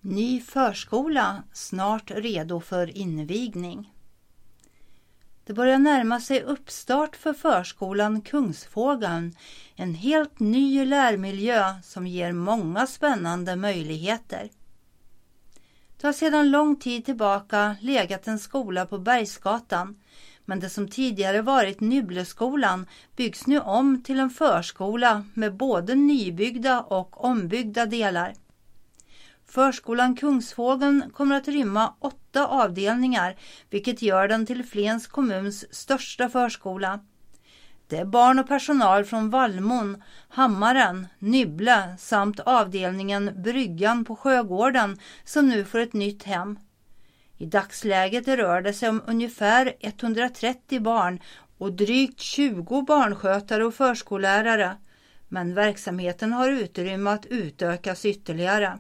Ny förskola snart redo för invigning. Det börjar närma sig uppstart för förskolan Kungsfågeln, en helt ny lärmiljö som ger många spännande möjligheter. Det har sedan lång tid tillbaka legat en skola på Bergsgatan, men det som tidigare varit Nybbleskolan byggs nu om till en förskola med både nybyggda och ombyggda delar. Förskolan Kungsfågeln kommer att rymma 8 avdelningar, vilket gör den till Flens kommuns största förskola. Det är barn och personal från Vallmon, Hammaren, Nybble samt avdelningen Bryggan på Sjögården som nu får ett nytt hem. I dagsläget rör det sig om ungefär 130 barn och drygt 20 barnskötare och förskollärare, men verksamheten har utrymme att utökas ytterligare.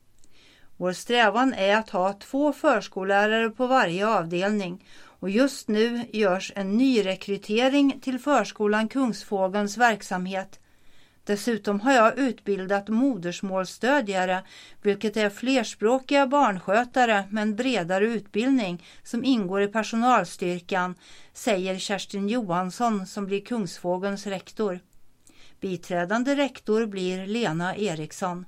Vår strävan är att ha 2 förskollärare på varje avdelning och just nu görs en nyrekrytering till förskolan Kungsfågelns verksamhet. Dessutom har jag utbildat modersmålsstödjare, vilket är flerspråkiga barnskötare med en bredare utbildning som ingår i personalstyrkan, säger Kerstin Johansson som blir Kungsfågelns rektor. Biträdande rektor blir Lena Eriksson.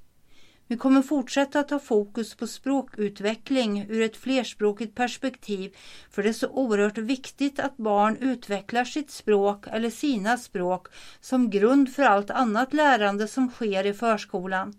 Vi kommer fortsätta att ha fokus på språkutveckling ur ett flerspråkigt perspektiv, för det är så oerhört viktigt att barn utvecklar sitt språk eller sina språk som grund för allt annat lärande som sker i förskolan.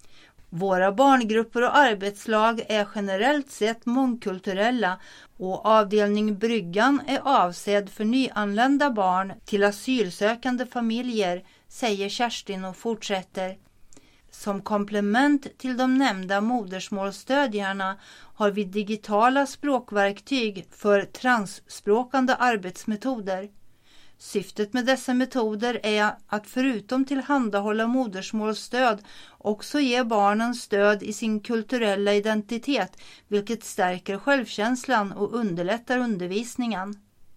Våra barngrupper och arbetslag är generellt sett mångkulturella och avdelning Bryggan är avsedd för nyanlända barn till asylsökande familjer, säger Kerstin och fortsätter. Som komplement till de nämnda modersmålsstödjarna har vi digitala språkverktyg för transspråkande arbetsmetoder. Syftet med dessa metoder är att förutom tillhandahålla modersmålsstöd också ge barnen stöd i sin kulturella identitet, vilket stärker självkänslan och underlättar undervisningen.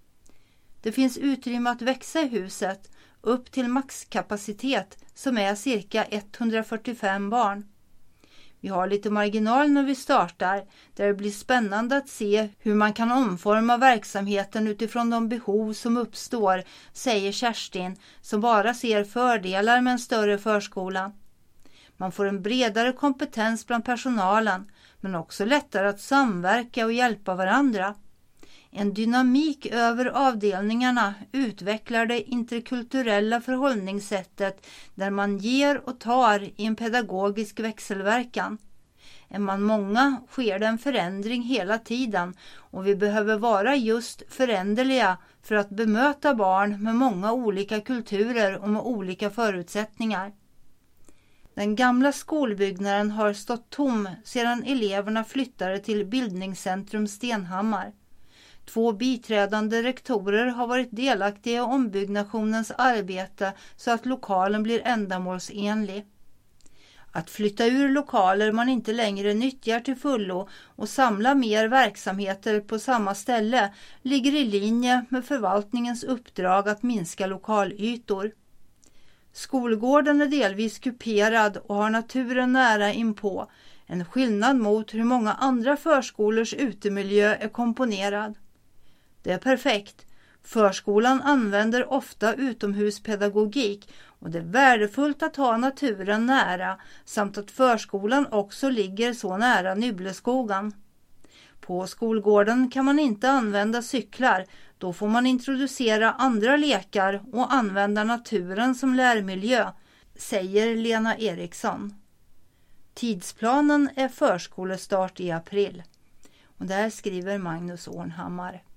Det finns utrymme att växa i huset upp till maxkapacitet som är cirka 145 barn. Vi har lite marginal när vi startar, där det blir spännande att se hur man kan omforma verksamheten utifrån de behov som uppstår, säger Kerstin som bara ser fördelar med en större förskola. Man får en bredare kompetens bland personalen, men också lättare att samverka och hjälpa varandra. En dynamik över avdelningarna utvecklar det interkulturella förhållningssättet där man ger och tar i en pedagogisk växelverkan. Är man många sker det en förändring hela tiden och vi behöver vara just föränderliga för att bemöta barn med många olika kulturer och med olika förutsättningar. Den gamla skolbyggnaden har stått tom sedan eleverna flyttade till Bildningscentrum Stenhammar. 2 biträdande rektorer har varit delaktiga i ombyggnationens arbete så att lokalen blir ändamålsenlig. Att flytta ur lokaler man inte längre nyttjar till fullo och samla mer verksamheter på samma ställe ligger i linje med förvaltningens uppdrag att minska lokalytor. Skolgården är delvis kuperad och har naturen nära inpå, en skillnad mot hur många andra förskolors utemiljö är komponerad. Det är perfekt. Förskolan använder ofta utomhuspedagogik och det är värdefullt att ha naturen nära samt att förskolan också ligger så nära Nybbleskogen. På skolgården kan man inte använda cyklar, då får man introducera andra lekar och använda naturen som lärmiljö, säger Lena Eriksson. Tidsplanen är förskolestart i april. Och där skriver Magnus Ornhammar.